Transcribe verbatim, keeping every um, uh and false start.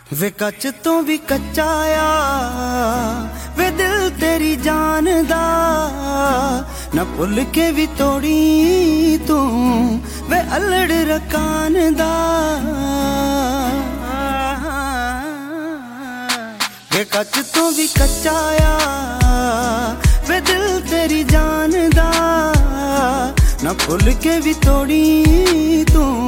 वे कच तो भी कच्चा आ वे दिल तेरी जान दा न भुल के भी तोड़ी तू वे अलड़ रकान दा। वे कच तो भी कच्चा आ वे दिल तेरी जान दा न भुल के भी तोड़ी तू